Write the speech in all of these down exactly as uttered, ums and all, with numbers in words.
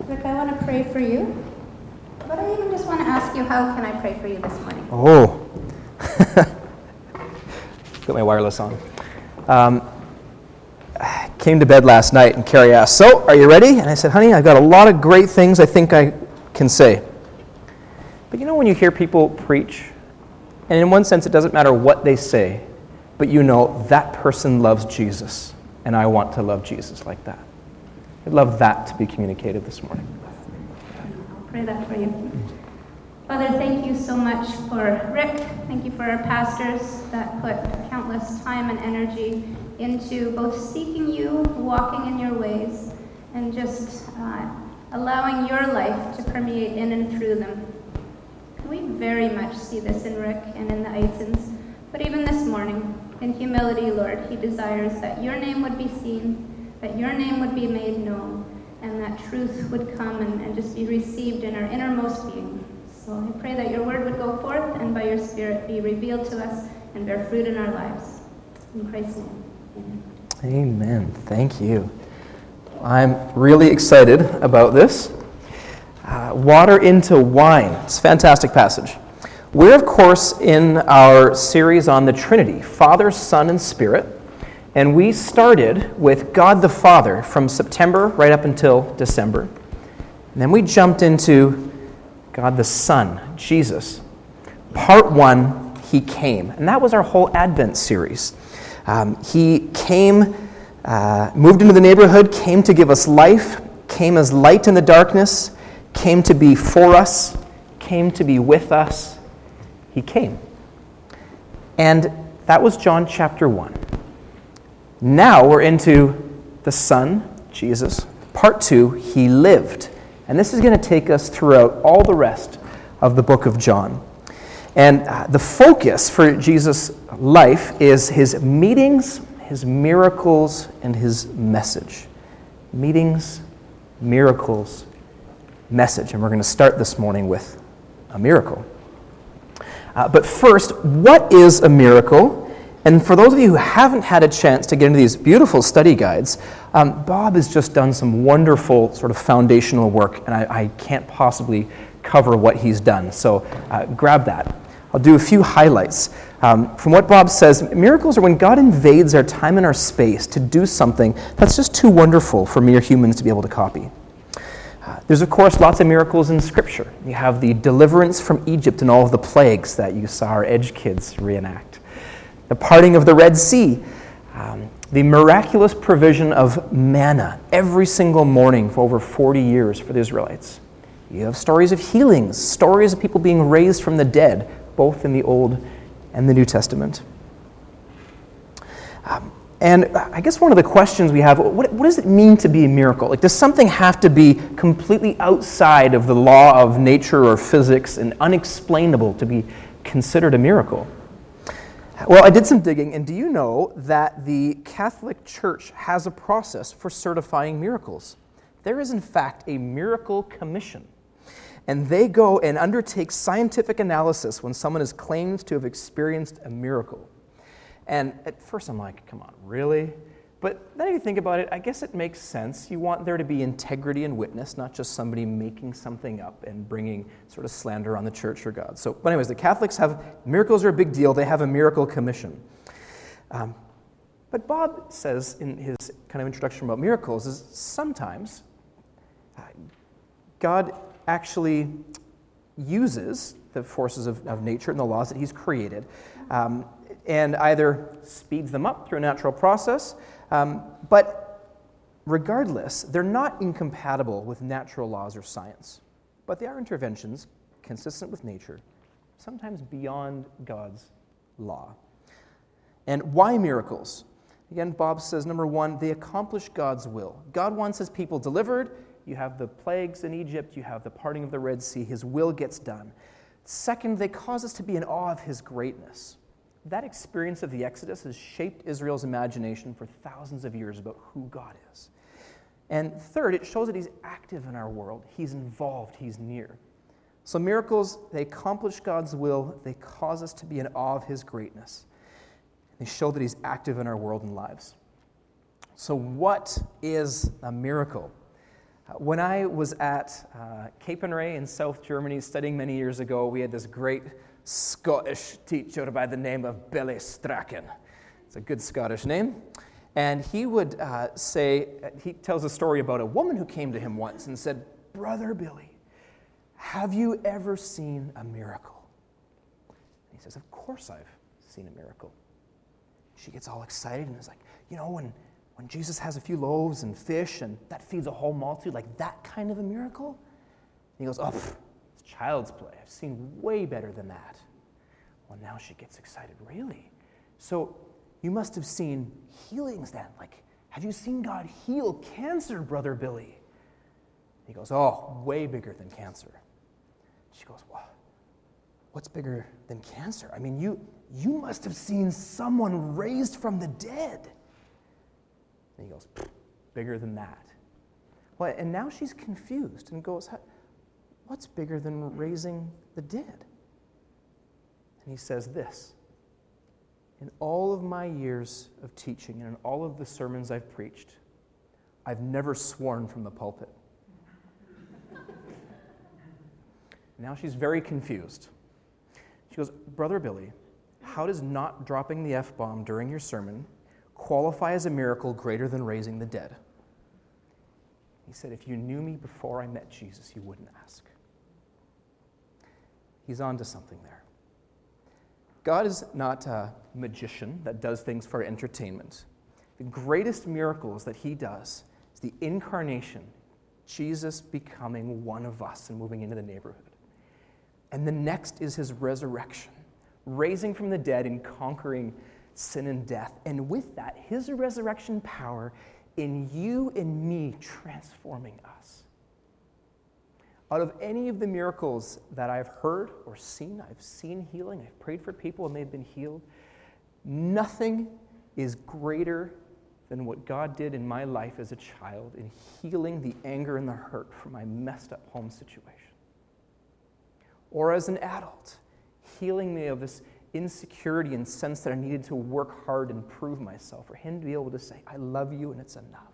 Rick, I want to pray for you, but I even just want to ask you, how can I pray for you this morning? Oh. Got my wireless on. Um, came to bed last night and Carrie asked, so, are you ready? And I said, honey, I've got a lot of great things I think I can say. But you know when you hear people preach, and in one sense it doesn't matter what they say, but you know that person loves Jesus, and I want to love Jesus like that. I'd love that to be communicated this morning. I'll pray that for you. Father, thank you so much for Rick. Thank you for our pastors that put countless time and energy into both seeking you, walking in your ways, and just uh, allowing your life to permeate in and through them. We very much see this in Rick and in the Eitons, but even this morning, in humility, Lord, he desires that your name would be seen, that your name would be made known, and that truth would come and, and just be received in our innermost being. So I pray that your word would go forth and by your Spirit be revealed to us and bear fruit in our lives. In Christ's name, amen. Amen. Thank you. I'm really excited about this. Uh, water into wine. It's a fantastic passage. We're, of course, in our series on the Trinity, Father, Son, and Spirit. And we started with God the Father from September right up until December. And then we jumped into God the Son, Jesus. Part one, He came. And that was our whole Advent series. Um, he came, uh, moved into the neighborhood, came to give us life, came as light in the darkness, came to be for us, came to be with us. He came. And that was John chapter one. Now we're into the Son, Jesus. Part two, He lived. And this is going to take us throughout all the rest of the book of John. And uh, the focus for Jesus' life is his meetings, his miracles, and his message. Meetings, miracles, message. And we're going to start this morning with a miracle. Uh, but first, what is a miracle? And for those of you who haven't had a chance to get into these beautiful study guides, um, Bob has just done some wonderful sort of foundational work, and I, I can't possibly cover what he's done. So uh, grab that. I'll do a few highlights. Um, from what Bob says, miracles are when God invades our time and our space to do something that's just too wonderful for mere humans to be able to copy. Uh, there's, of course, lots of miracles in Scripture. You have the deliverance from Egypt and all of the plagues that you saw our Edge kids reenact. The parting of the Red Sea, um, the miraculous provision of manna every single morning for over forty years for the Israelites. You have stories of healings, stories of people being raised from the dead, both in the Old and the New Testament. Um, and I guess one of the questions we have, what, what does it mean to be a miracle? Like, does something have to be completely outside of the law of nature or physics and unexplainable to be considered a miracle? Well, I did some digging, and do you know that the Catholic Church has a process for certifying miracles? There is, in fact, a miracle commission, and they go and undertake scientific analysis when someone is claimed to have experienced a miracle. And at first I'm like, come on, really? But then if you think about it, I guess it makes sense. You want there to be integrity and witness, not just somebody making something up and bringing sort of slander on the church or God. So, but anyways, the Catholics have, miracles are a big deal. They have a miracle commission. Um, but Bob says in his kind of introduction about miracles is sometimes uh, God actually uses the forces of, of nature and the laws that he's created um, and either speeds them up through a natural process, Um, but regardless, they're not incompatible with natural laws or science. But they are interventions consistent with nature, sometimes beyond God's law. And why miracles? Again, Bob says, number one, they accomplish God's will. God wants his people delivered. You have the plagues in Egypt. You have the parting of the Red Sea. His will gets done. Second, they cause us to be in awe of his greatness. That experience of the Exodus has shaped Israel's imagination for thousands of years about who God is. And third, it shows that he's active in our world. He's involved. He's near. So miracles, they accomplish God's will. They cause us to be in awe of his greatness. They show that he's active in our world and lives. So what is a miracle? Uh, When I was at uh, Capernwray in South Germany studying many years ago, we had this great Scottish teacher by the name of Billy Strachan. It's a good Scottish name. And he would uh, say, he tells a story about a woman who came to him once and said, "Brother Billy, have you ever seen a miracle?" And he says, "Of course I've seen a miracle." She gets all excited and is like, "You know, when, when Jesus has a few loaves and fish and that feeds a whole multitude, like that kind of a miracle?" And he goes, "Oh, pff, it's child's play. I've seen way better than that." Well, now she gets excited. "Really? So you must have seen healings then. Like, have you seen God heal cancer, Brother Billy?" He goes, "Oh, way bigger than cancer." She goes, "Well, what's bigger than cancer? I mean, you you must have seen someone raised from the dead." And he goes, "Bigger than that." Well, and now she's confused and goes, "What's bigger than raising the dead?" And he says this, "In all of my years of teaching and in all of the sermons I've preached, I've never sworn from the pulpit." Now she's very confused. She goes, "Brother Billy, how does not dropping the F-bomb during your sermon qualify as a miracle greater than raising the dead?" He said, "If you knew me before I met Jesus, you wouldn't ask." He's on to something there. God is not a magician that does things for entertainment. The greatest miracles that he does is the incarnation, Jesus becoming one of us and moving into the neighborhood. And the next is his resurrection, raising from the dead and conquering sin and death. And with that, his resurrection power in you and me transforming us. Out of any of the miracles that I've heard or seen, I've seen healing, I've prayed for people and they've been healed, nothing is greater than what God did in my life as a child in healing the anger and the hurt from my messed up home situation. Or as an adult, healing me of this insecurity and sense that I needed to work hard and prove myself, for him to be able to say, "I love you and it's enough."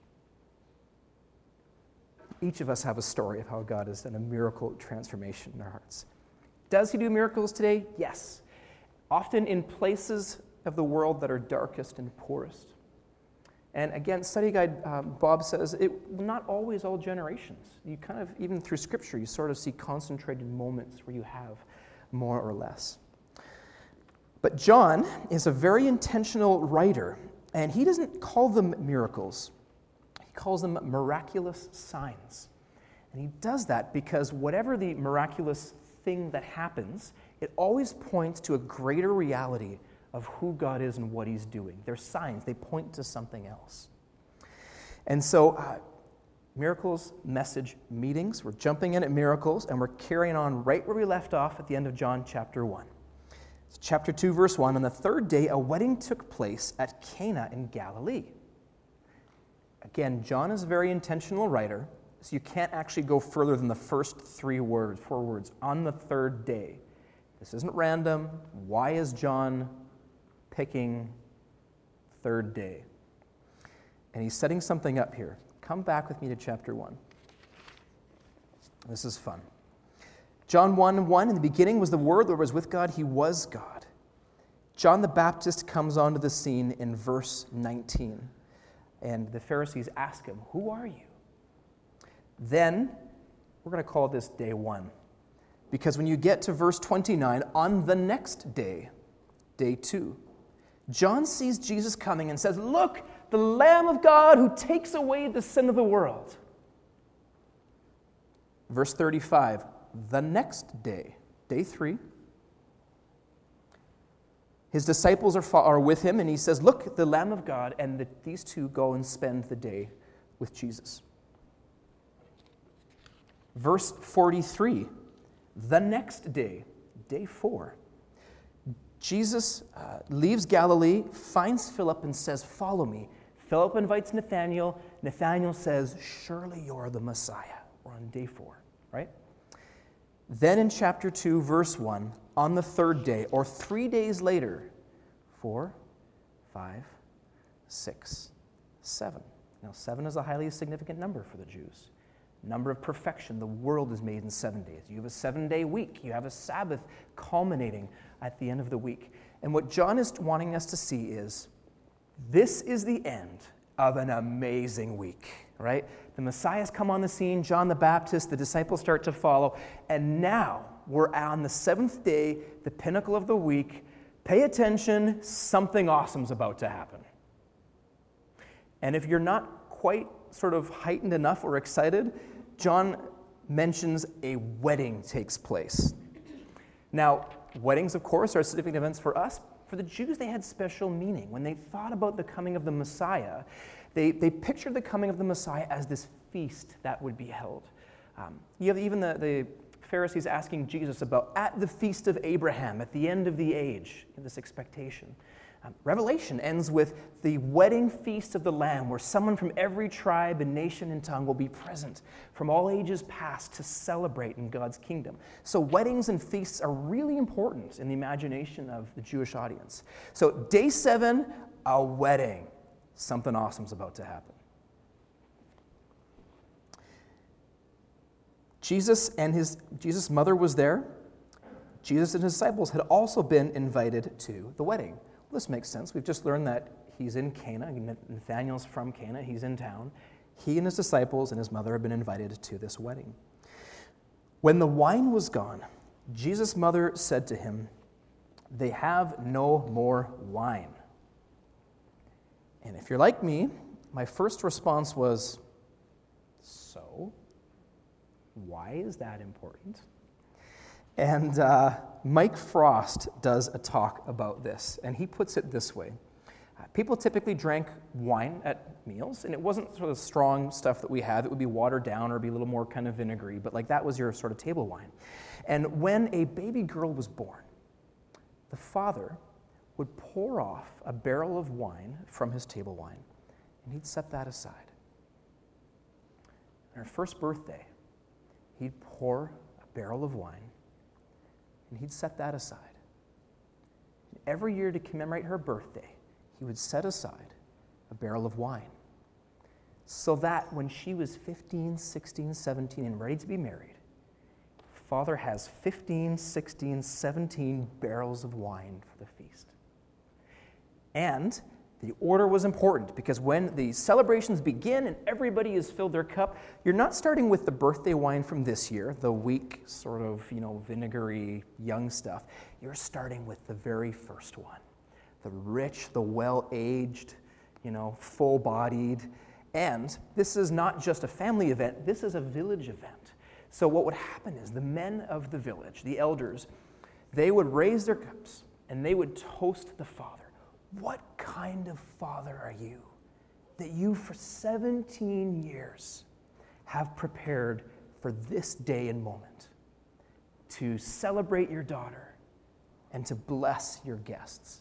Each of us have a story of how God has done a miracle transformation in our hearts. Does he do miracles today? Yes. Often in places of the world that are darkest and poorest. And again, study guide um, Bob says, it not always all generations. You kind of, even through Scripture, you sort of see concentrated moments where you have more or less. But John is a very intentional writer, and he doesn't call them miracles. He calls them miraculous signs. And he does that because whatever the miraculous thing that happens, it always points to a greater reality of who God is and what he's doing. They're signs. They point to something else. And so, uh, miracles, message, meetings. We're jumping in at miracles, and we're carrying on right where we left off at the end of John chapter one. It's chapter two, verse one. On the third day, a wedding took place at Cana in Galilee. Again, John is a very intentional writer, so you can't actually go further than the first three words, four words, on the third day. This isn't random. Why is John picking third day? And he's setting something up here. Come back with me to chapter one. This is fun. John one one, in the beginning was the Word, the Word was with God, he was God. John the Baptist comes onto the scene in verse nineteen. And the Pharisees ask him, "Who are you?" Then, we're going to call this day one. Because when you get to verse twenty-nine, on the next day, day two, John sees Jesus coming and says, "Look, the Lamb of God who takes away the sin of the world." Verse thirty-five, the next day, day three, his disciples are, are with him, and he says, "Look, the Lamb of God," and the, these two go and spend the day with Jesus. Verse forty-three, the next day, day four, Jesus uh, leaves Galilee, finds Philip, and says, "Follow me." Philip invites Nathanael. Nathanael says, "Surely you're the Messiah." We're on day four, right? Then in chapter two, verse one, on the third day, or three days later, four, five, six, seven. Now, seven is a highly significant number for the Jews. Number of perfection. The world is made in seven days. You have a seven-day week. You have a Sabbath culminating at the end of the week. And what John is wanting us to see is, this is the end of an amazing week, right? The Messiah's come on the scene, John the Baptist, the disciples start to follow, and now we're on the seventh day, the pinnacle of the week. Pay attention, something awesome's about to happen. And if you're not quite sort of heightened enough or excited, John mentions a wedding takes place. Now, weddings, of course, are significant events for us. For the Jews, they had special meaning. When they thought about the coming of the Messiah, they, they pictured the coming of the Messiah as this feast that would be held. Um, you have even the, the Pharisees asking Jesus about, at the feast of Abraham, at the end of the age, this expectation. Um, Revelation ends with the wedding feast of the Lamb, where someone from every tribe and nation and tongue will be present from all ages past to celebrate in God's kingdom. So weddings and feasts are really important in the imagination of the Jewish audience. So day seven, a wedding. Something awesome's about to happen. Jesus and his Jesus' mother was there. Jesus and his disciples had also been invited to the wedding. Well, this makes sense. We've just learned that he's in Cana. Nathanael's from Cana. He's in town. He and his disciples and his mother have been invited to this wedding. When the wine was gone, Jesus' mother said to him, "They have no more wine." And if you're like me, my first response was, so? Why is that important? And uh, Mike Frost does a talk about this, and he puts it this way. Uh, people typically drank wine at meals, and it wasn't sort of strong stuff that we have. It would be watered down or be a little more kind of vinegary, but like that was your sort of table wine. And when a baby girl was born, the father would pour off a barrel of wine from his table wine, and he'd set that aside. On her first birthday, he'd pour a barrel of wine, and he'd set that aside. And every year to commemorate her birthday, he would set aside a barrel of wine, so that when she was fifteen, sixteen, seventeen, and ready to be married, Father has fifteen, sixteen, seventeen barrels of wine for the feast. And the order was important, because when the celebrations begin and everybody has filled their cup, you're not starting with the birthday wine from this year, the weak, sort of, you know, vinegary, young stuff. You're starting with the very first one. The rich, the well-aged, you know, full-bodied. And this is not just a family event, this is a village event. So what would happen is the men of the village, the elders, they would raise their cups and they would toast the father. What kind of father are you that you for seventeen years have prepared for this day and moment to celebrate your daughter and to bless your guests?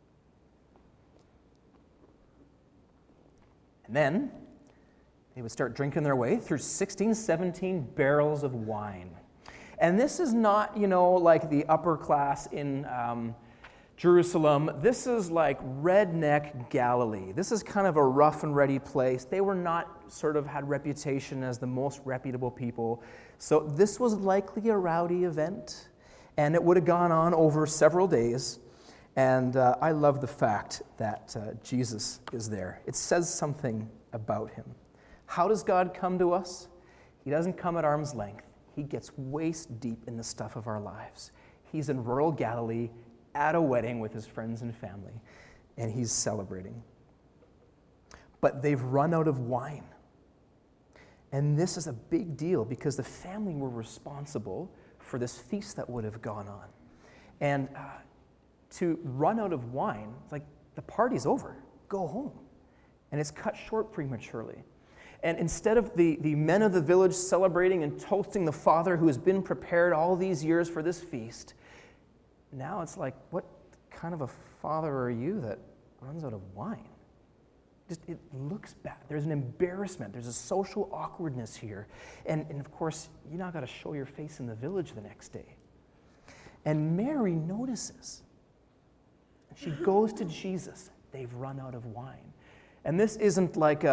And then they would start drinking their way through sixteen, seventeen barrels of wine. And this is not, you know, like the upper class in um, Jerusalem. This is like redneck Galilee. This is kind of a rough and ready place. They were not sort of had reputation as the most reputable people. So this was likely a rowdy event, and it would have gone on over several days. And uh, I love the fact that uh, Jesus is there. It says something about him. How does God come to us? He doesn't come at arm's length. He gets waist deep in the stuff of our lives. He's in rural Galilee at a wedding with his friends and family, and he's celebrating. But they've run out of wine. And this is a big deal because the family were responsible for this feast that would have gone on. And uh, to run out of wine, it's like the party's over, go home. And it's cut short prematurely. And instead of the, the men of the village celebrating and toasting the father who has been prepared all these years for this feast, now it's like, what kind of a father are you that runs out of wine? Just, it looks bad. There's an embarrassment. There's a social awkwardness here. And, and of course, you now got to show your face in the village the next day. And Mary notices. She goes to Jesus. They've run out of wine. And this isn't like a,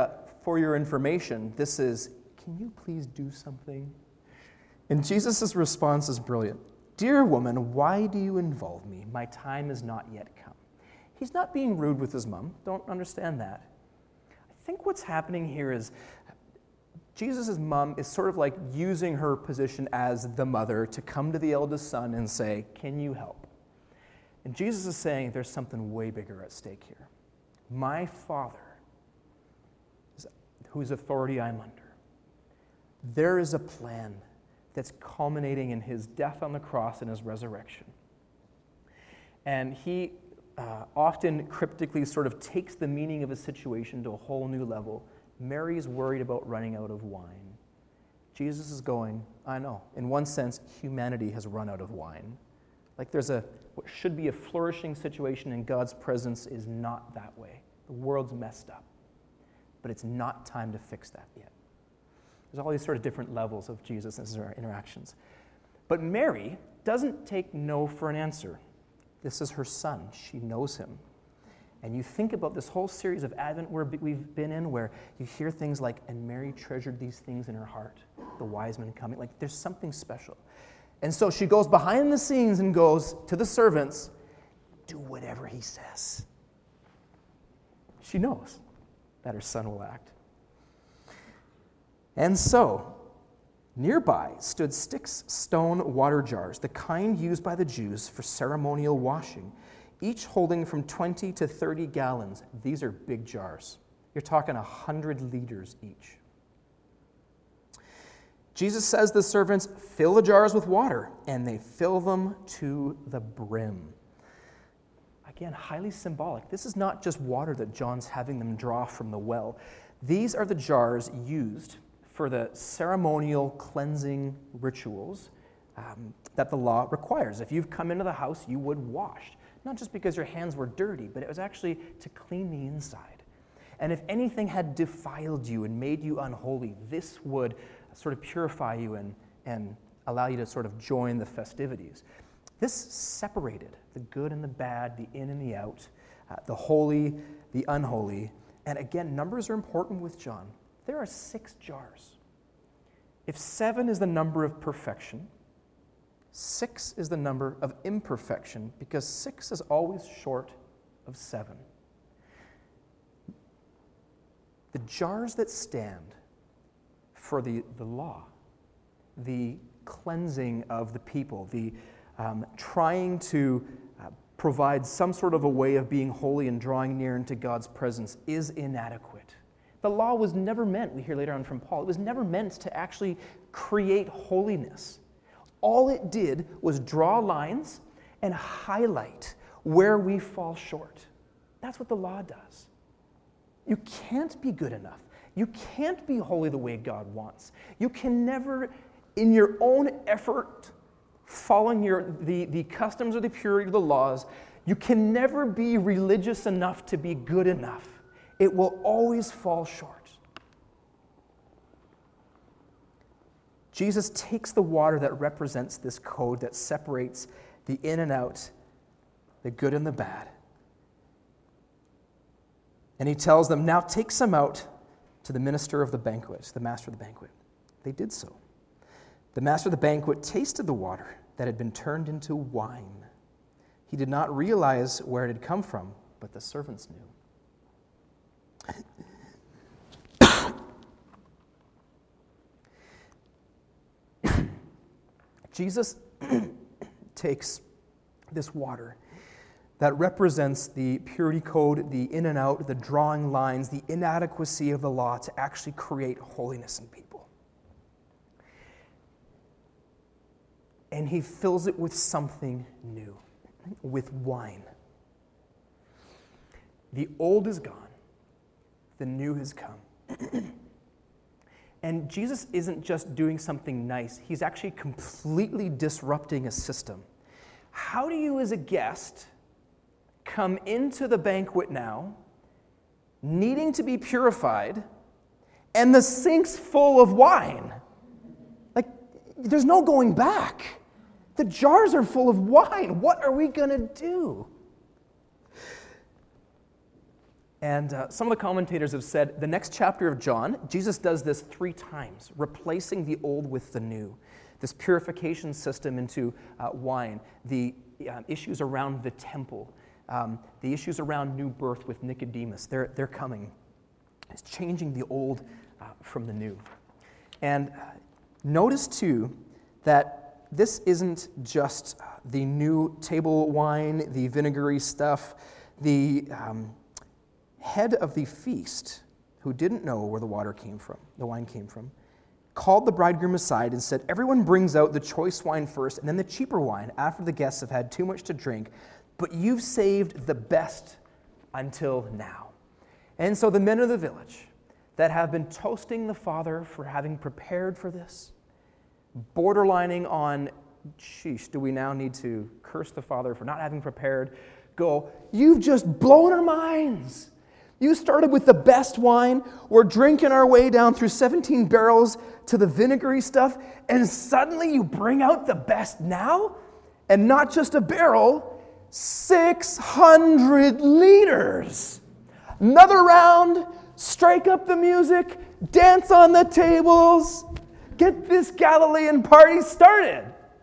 for your information, this is, can you please do something? And Jesus' response is brilliant. Dear woman, why do you involve me? My time is not yet come. He's not being rude with his mom. Don't understand that. I think what's happening here is Jesus' mom is sort of like using her position as the mother to come to the eldest son and say, can you help? And Jesus is saying there's something way bigger at stake here. My Father, whose authority I'm under, there is a plan that's culminating in his death on the cross and his resurrection. And he uh, often cryptically sort of takes the meaning of a situation to a whole new level. Mary's worried about running out of wine. Jesus is going, I know, in one sense, humanity has run out of wine. Like there's a, what should be a flourishing situation in God's presence is not that way. The world's messed up. But it's not time to fix that yet. There's all these sort of different levels of Jesus and his interactions. But Mary doesn't take no for an answer. This is her son. She knows him. And you think about this whole series of Advent where we've been in where you hear things like, and Mary treasured these things in her heart, the wise men coming. Like there's something special. And so she goes behind the scenes and goes to the servants, do whatever he says. She knows that her son will act. And so, nearby stood six stone water jars, the kind used by the Jews for ceremonial washing, each holding from twenty to thirty gallons. These are big jars. You're talking one hundred liters each. Jesus says the servants fill the jars with water, and they fill them to the brim. Again, highly symbolic. This is not just water that John's having them draw from the well. These are the jars used for the ceremonial cleansing rituals um, that the law requires. If you've come into the house, you would wash. Not just because your hands were dirty, but it was actually to clean the inside. And if anything had defiled you and made you unholy, this would sort of purify you and, and allow you to sort of join the festivities. This separated the good and the bad, the in and the out, uh, the holy, the unholy. And again, numbers are important with John. There are six jars. If seven is the number of perfection, six is the number of imperfection, because six is always short of seven. The jars that stand for the, the law, the cleansing of the people, the um, trying to uh, provide some sort of a way of being holy and drawing near into God's presence is inadequate. The law was never meant, we hear later on from Paul, it was never meant to actually create holiness. All it did was draw lines and highlight where we fall short. That's what the law does. You can't be good enough. You can't be holy the way God wants. You can never, in your own effort, following your, the, the customs or the purity of the laws, you can never be religious enough to be good enough. It will always fall short. Jesus takes the water that represents this code that separates the in and out, the good and the bad. And he tells them, now take some out to the minister of the banquet, the master of the banquet. They did so. The master of the banquet tasted the water that had been turned into wine. He did not realize where it had come from, but the servants knew. Jesus takes this water that represents the purity code, the in and out, the drawing lines, the inadequacy of the law to actually create holiness in people. And he fills it with something new, with wine. The old is gone, the new has come. And Jesus isn't just doing something nice, he's actually completely disrupting a system. How do you, as a guest, come into the banquet now, needing to be purified, and the sink's full of wine? Like, there's no going back. The jars are full of wine. What are we going to do? And uh, some of the commentators have said the next chapter of John, Jesus does this three times, replacing the old with the new. This purification system into uh, wine, the uh, issues around the temple, um, the issues around new birth with Nicodemus, they're, they're coming. It's changing the old uh, from the new. And uh, notice too that this isn't just the new table wine, the vinegary stuff, the um, head of the feast, who didn't know where the water came from, the wine came from, called the bridegroom aside and said, "Everyone brings out the choice wine first and then the cheaper wine after the guests have had too much to drink, but you've saved the best until now." And so the men of the village that have been toasting the Father for having prepared for this, borderlining on, sheesh, do we now need to curse the Father for not having prepared, go, "You've just blown our minds. You started with the best wine. We're drinking our way down through seventeen barrels to the vinegary stuff, and suddenly you bring out the best now? And not just a barrel, six hundred liters. Another round, strike up the music, dance on the tables, get this Galilean party started."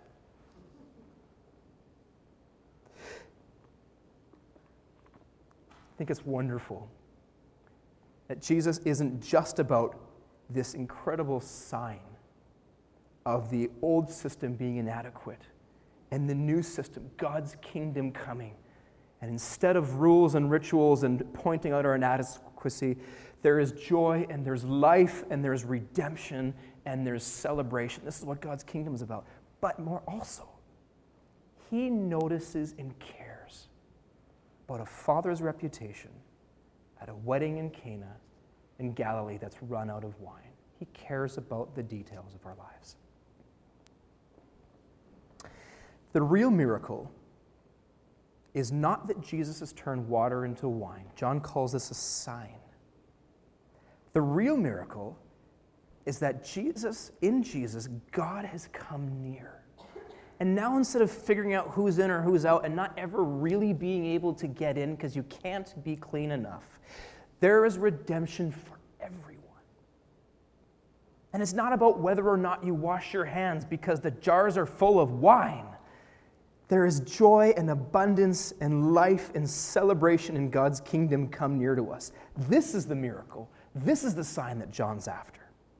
I think it's wonderful that Jesus isn't just about this incredible sign of the old system being inadequate and the new system, God's kingdom coming. And instead of rules and rituals and pointing out our inadequacy, there is joy and there's life and there's redemption and there's celebration. This is what God's kingdom is about. But more also, he notices and cares about a father's reputation at a wedding in Cana in Galilee that's run out of wine. He cares about the details of our lives. The real miracle is not that Jesus has turned water into wine. John calls this a sign. The real miracle is that Jesus, in Jesus, God has come near. And now instead of figuring out who's in or who's out and not ever really being able to get in because you can't be clean enough, there is redemption for everyone. And it's not about whether or not you wash your hands because the jars are full of wine. There is joy and abundance and life and celebration in God's kingdom come near to us. This is the miracle. This is the sign that John's after.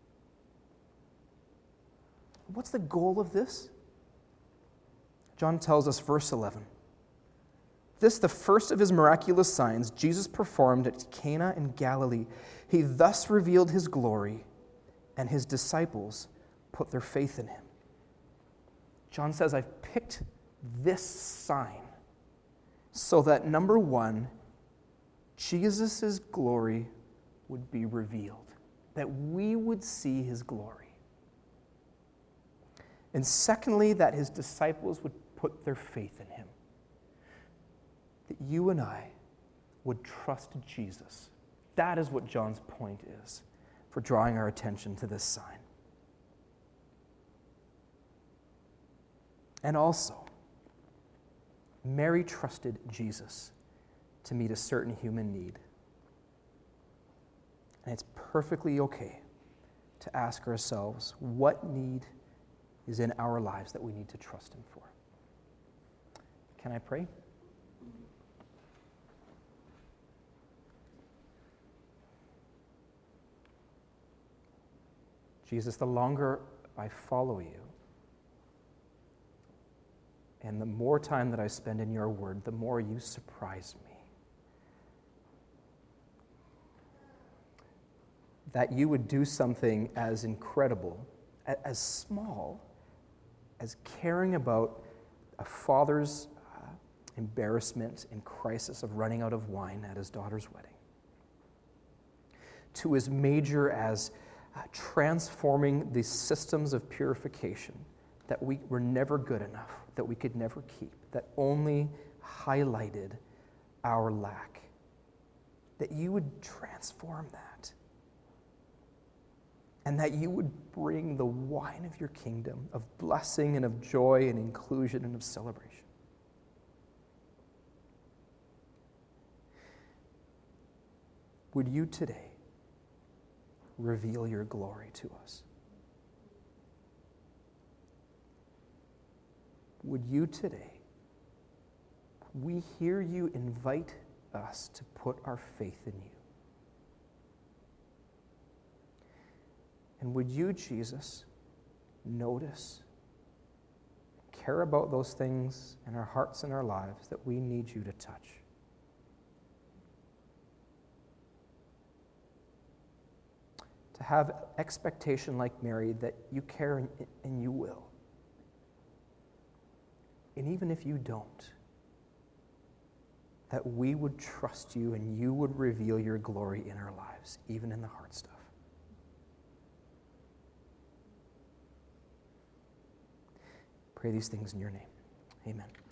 What's the goal of this? John tells us, verse eleven. This, the first of his miraculous signs, Jesus performed at Cana in Galilee. He thus revealed his glory, and his disciples put their faith in him. John says, I've picked this sign so that, number one, Jesus' glory would be revealed, that we would see his glory. And secondly, that his disciples would put their faith in him. That you and I would trust Jesus. That is what John's point is for drawing our attention to this sign. And also, Mary trusted Jesus to meet a certain human need. And it's perfectly okay to ask ourselves, what need is in our lives that we need to trust him for? Can I pray? Jesus, the longer I follow you, and the more time that I spend in your word, the more you surprise me. That you would do something as incredible, as small, as caring about a father's uh, embarrassment and crisis of running out of wine at his daughter's wedding, to as major as uh, transforming the systems of purification that we were never good enough, that we could never keep, that only highlighted our lack, that you would transform that. And that you would bring the wine of your kingdom of blessing and of joy and inclusion and of celebration. would you today reveal your glory to us? Would you today, we hear you invite us to put our faith in you? And would you, Jesus, notice, care about those things in our hearts and our lives that we need you to touch? To have expectation like Mary that you care and, and you will. And even if you don't, that we would trust you and you would reveal your glory in our lives, even in the hard stuff. Pray these things in your name. Amen.